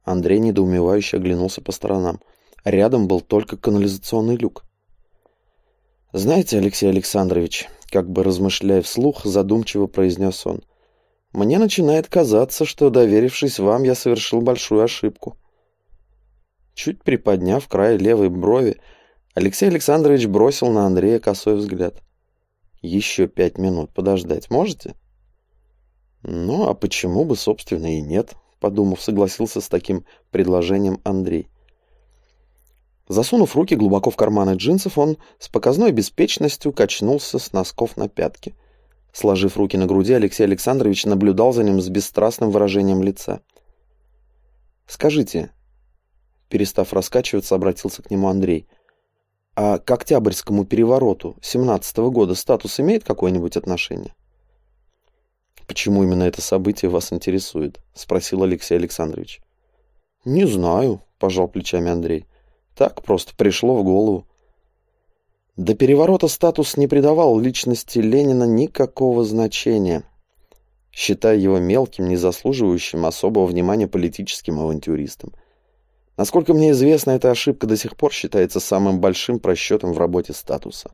Андрей недоумевающе оглянулся по сторонам. Рядом был только канализационный люк. «Знаете, Алексей Александрович», как бы размышляя вслух, задумчиво произнес он, «мне начинает казаться, что, доверившись вам, я совершил большую ошибку». Чуть приподняв край левой брови, Алексей Александрович бросил на Андрея косой взгляд. «Еще 5 минут подождать можете?» «Ну, а почему бы, собственно, и нет?» Подумав, согласился с таким предложением Андрей. Засунув руки глубоко в карманы джинсов, он с показной беспечностью качнулся с носков на пятки. Сложив руки на груди, Алексей Александрович наблюдал за ним с бесстрастным выражением лица. «Скажите», перестав раскачиваться, обратился к нему Андрей, «а к Октябрьскому перевороту 17-го года статус имеет какое-нибудь отношение?» «Почему именно это событие вас интересует?» — спросил Алексей Александрович. «Не знаю», — пожал плечами Андрей. «Так просто пришло в голову». До переворота статус не придавал личности Ленина никакого значения, считая его мелким, не заслуживающим особого внимания политическим авантюристом. Насколько мне известно, эта ошибка до сих пор считается самым большим просчетом в работе статуса.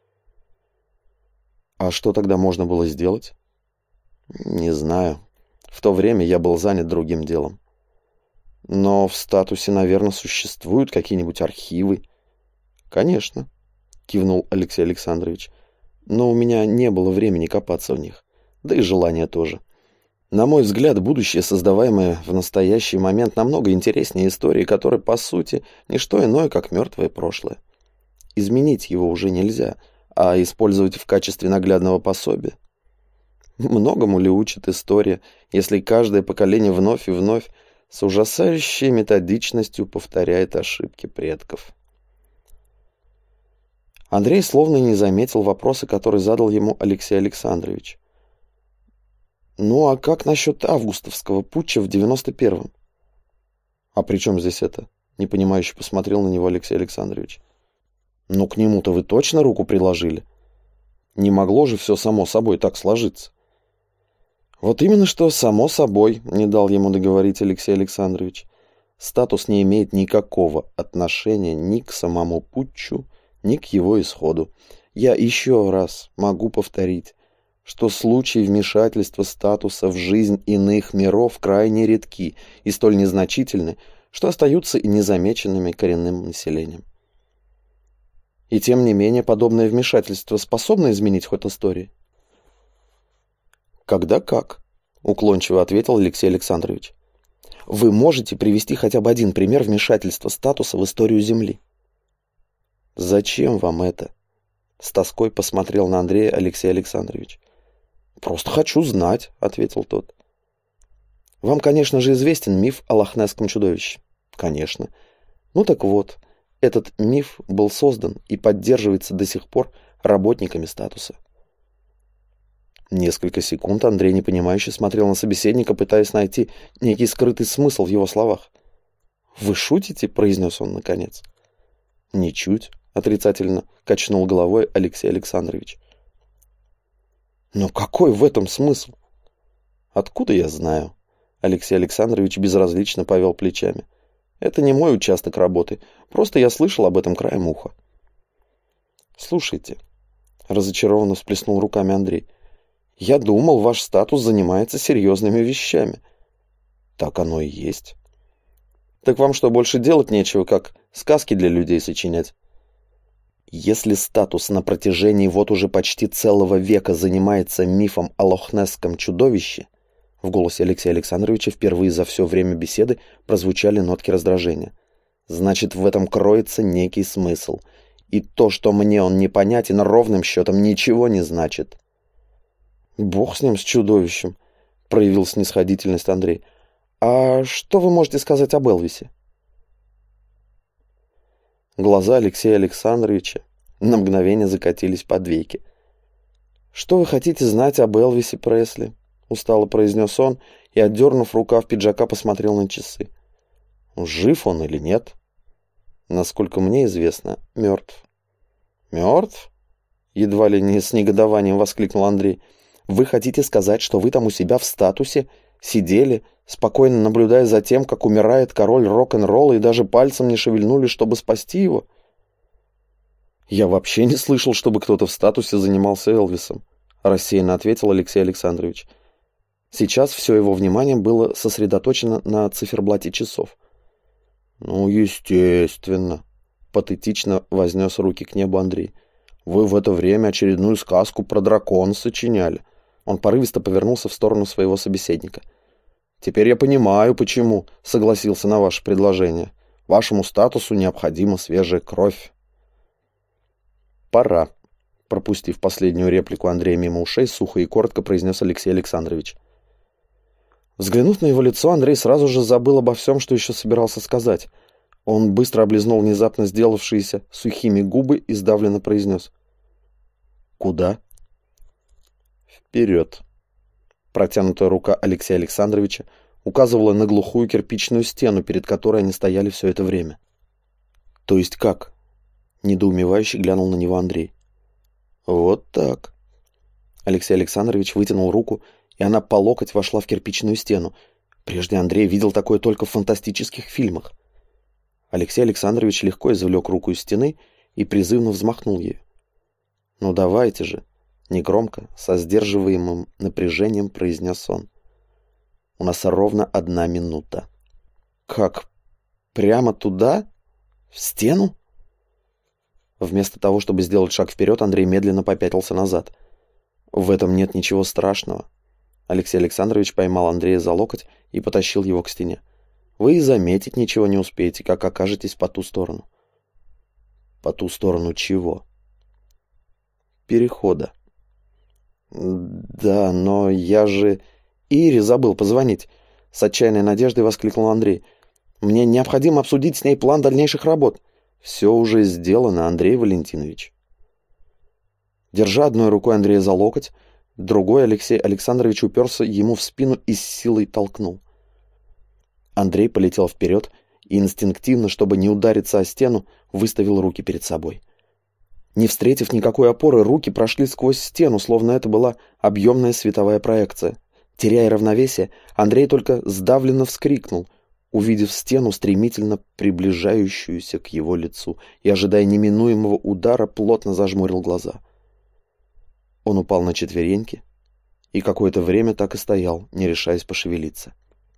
А что тогда можно было сделать? Не знаю. В то время я был занят другим делом. Но в статусе, наверное, существуют какие-нибудь архивы. Конечно, кивнул Алексей Александрович. Но у меня не было времени копаться в них. Да и желания тоже. На мой взгляд, будущее, создаваемое в настоящий момент, намного интереснее истории, которая, по сути, не что иное, как мертвое прошлое. Изменить его уже нельзя, а использовать в качестве наглядного пособия. Многому ли учит история, если каждое поколение вновь и вновь с ужасающей методичностью повторяет ошибки предков? Андрей словно не заметил вопроса, который задал ему Алексей Александрович. «Ну а как насчет августовского путча в 91-м?» «А при чем здесь это?» — непонимающе посмотрел на него Алексей Александрович. «Ну к нему-то вы точно руку приложили? Не могло же все само собой так сложиться». «Вот именно что само собой», — не дал ему договорить Алексей Александрович. «Статус не имеет никакого отношения ни к самому путчу, ни к его исходу. Я еще раз могу повторить, что случаи вмешательства статуса в жизнь иных миров крайне редки и столь незначительны, что остаются и незамеченными коренным населением. И тем не менее, подобное вмешательство способно изменить ход истории?» «Когда как?» — уклончиво ответил Алексей Александрович. «Вы можете привести хотя бы один пример вмешательства статуса в историю Земли?» «Зачем вам это?» — с тоской посмотрел на Андрея Алексей Александрович. «Просто хочу знать», — ответил тот. «Вам, конечно же, известен миф о Лохнесском чудовище?» «Конечно. Ну так вот, этот миф был создан и поддерживается до сих пор работниками статуса». Несколько секунд Андрей непонимающе смотрел на собеседника, пытаясь найти некий скрытый смысл в его словах. «Вы шутите?» — произнес он наконец. «Ничуть», — отрицательно качнул головой Алексей Александрович. «Но какой в этом смысл?» «Откуда я знаю?» Алексей Александрович безразлично повел плечами. «Это не мой участок работы, просто я слышал об этом краем уха». «Слушайте», — разочарованно всплеснул руками Андрей, «я думал, ваш статус занимается серьезными вещами». «Так оно и есть». «Так вам что, больше делать нечего, как сказки для людей сочинять?» «Если статус на протяжении вот уже почти целого века занимается мифом о Лохнесском чудовище», в голосе Алексея Александровича впервые за все время беседы прозвучали нотки раздражения, «значит, в этом кроется некий смысл. И то, что мне он непонятен, ровным счетом ничего не значит». «Бог с ним, с чудовищем», — проявил снисходительность Андрей. «А что вы можете сказать об Элвисе?» Глаза Алексея Александровича на мгновение закатились под веки. «Что вы хотите знать об Элвисе Пресли?» — устало произнес он и, отдернув рукав пиджака, посмотрел на часы. «Жив он или нет?» «Насколько мне известно, мертв». «Мертв?» — едва ли не с негодованием воскликнул Андрей. «Вы хотите сказать, что вы там у себя в статусе Сидели, спокойно наблюдая за тем, как умирает король рок-н-ролла, и даже пальцем не шевельнули, чтобы спасти его? «Я вообще не слышал, чтобы кто-то в статусе занимался Элвисом», — рассеянно ответил Алексей Александрович. Сейчас все его внимание было сосредоточено на циферблате часов. «Ну, естественно», — патетично вознес руки к небу Андрей. «Вы в это время очередную сказку про дракона сочиняли». Он порывисто повернулся в сторону своего собеседника. «Теперь я понимаю, почему согласился на ваше предложение. Вашему статусу необходима свежая кровь». «Пора», — пропустив последнюю реплику Андрея мимо ушей, сухо и коротко произнес Алексей Александрович. Взглянув на его лицо, Андрей сразу же забыл обо всем, что еще собирался сказать. Он быстро облизнул внезапно сделавшиеся сухими губы и сдавленно произнес: «Куда?» «Вперед!» Протянутая рука Алексея Александровича указывала на глухую кирпичную стену, перед которой они стояли все это время. «То есть как?» — недоумевающе глянул на него Андрей. «Вот так». Алексей Александрович вытянул руку, и она по локоть вошла в кирпичную стену. Прежде Андрей видел такое только в фантастических фильмах. Алексей Александрович легко извлек руку из стены и призывно взмахнул ею. «Ну давайте же!» — негромко, со сдерживаемым напряжением произнес он. «У нас ровно 1 минута». «Как? Прямо туда? В стену?» Вместо того, чтобы сделать шаг вперед, Андрей медленно попятился назад. «В этом нет ничего страшного». Алексей Александрович поймал Андрея за локоть и потащил его к стене. «Вы и заметить ничего не успеете, как окажетесь по ту сторону». «По ту сторону чего?» «Перехода». «Да, но я же Ире забыл позвонить», — с отчаянной надеждой воскликнул Андрей. «Мне необходимо обсудить с ней план дальнейших работ». «Все уже сделано, Андрей Валентинович». Держа одной рукой Андрея за локоть, другой Алексей Александрович уперся ему в спину и с силой толкнул. Андрей полетел вперед и инстинктивно, чтобы не удариться о стену, выставил руки перед собой. Не встретив никакой опоры, руки прошли сквозь стену, словно это была объемная световая проекция. Теряя равновесие, Андрей только сдавленно вскрикнул, увидев стену, стремительно приближающуюся к его лицу, и, ожидая неминуемого удара, плотно зажмурил глаза. Он упал на четвереньки и какое-то время так и стоял, не решаясь пошевелиться.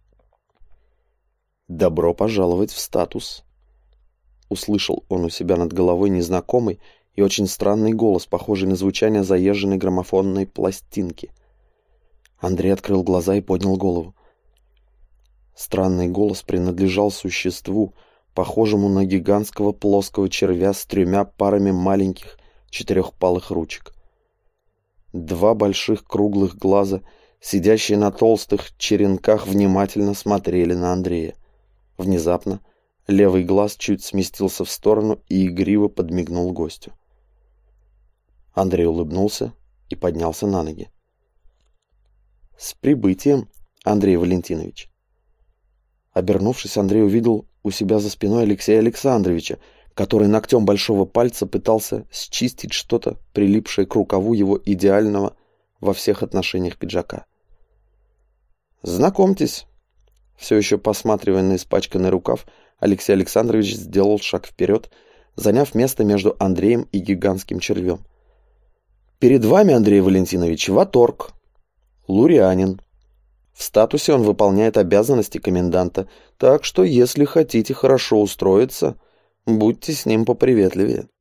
«Добро пожаловать в статус!» Услышал он у себя над головой незнакомый и очень странный голос, похожий на звучание заезженной граммофонной пластинки. Андрей открыл глаза и поднял голову. Странный голос принадлежал существу, похожему на гигантского плоского червя с 3 парами маленьких 4-палых ручек. 2 больших круглых глаза, сидящие на толстых черенках, внимательно смотрели на Андрея. Внезапно левый глаз чуть сместился в сторону и игриво подмигнул гостю. Андрей улыбнулся и поднялся на ноги. «С прибытием, Андрей Валентинович!» Обернувшись, Андрей увидел у себя за спиной Алексея Александровича, который ногтем большого пальца пытался счистить что-то, прилипшее к рукаву его идеального во всех отношениях пиджака. «Знакомьтесь!» Все еще посматривая на испачканный рукав, Алексей Александрович сделал шаг вперед, заняв место между Андреем и гигантским червем. «Перед вами, Андрей Валентинович, ваторг, лурианин. В статусе он выполняет обязанности коменданта, так что, если хотите хорошо устроиться, будьте с ним поприветливее».